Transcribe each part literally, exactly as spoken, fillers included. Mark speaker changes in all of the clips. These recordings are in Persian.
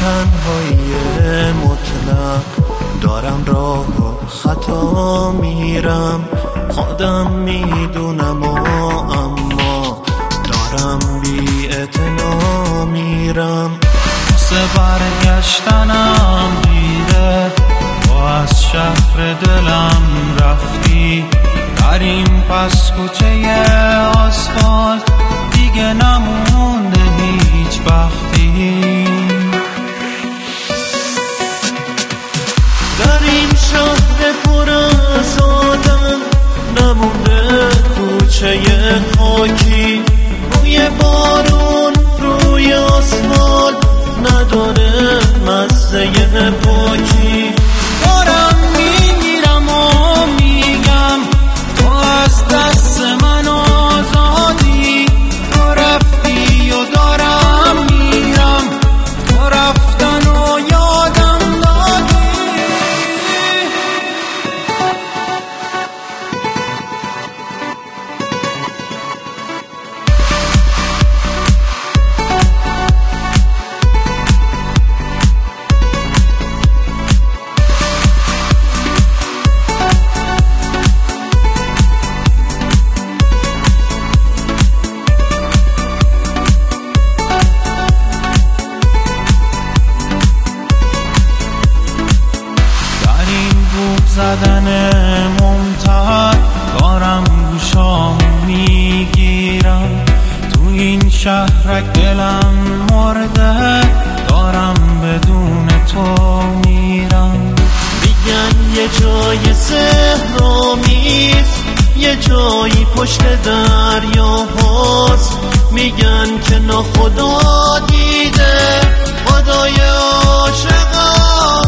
Speaker 1: تنهایی مطلق دارم راه خطا میرم، خودم میدونم و اما دارم بی اعتنا میرم. واسه برگشتنم دیره، تو از شهر دلم رفتی، در این پس کوچه آسفالت دیگه نمونده هیچ وقتی. در این شهر پر از آدم نمونده کوچه خاکی، بوی بارون روی آسفالت نداره مزه پاکی. دارم میمیرم و میگم تو از دست من آزادی، تو رفتی و دارم میرم، تو رفتن و یادم دادی. زدن ممتد دارم گوشام میگیرم، تو این شهرک دلم مرده، دارم بدون تو میرم. میگن یه جای سحرآمیز، یه جایی پشت دریا هست، میگن که ناخدا دیده خدای عاشقان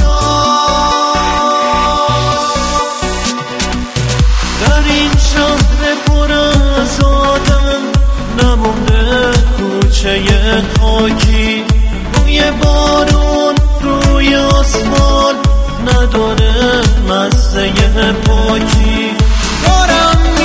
Speaker 1: کوچه خاکی، بوی بارون روی آسفالت نداره مزه پاکی. دارم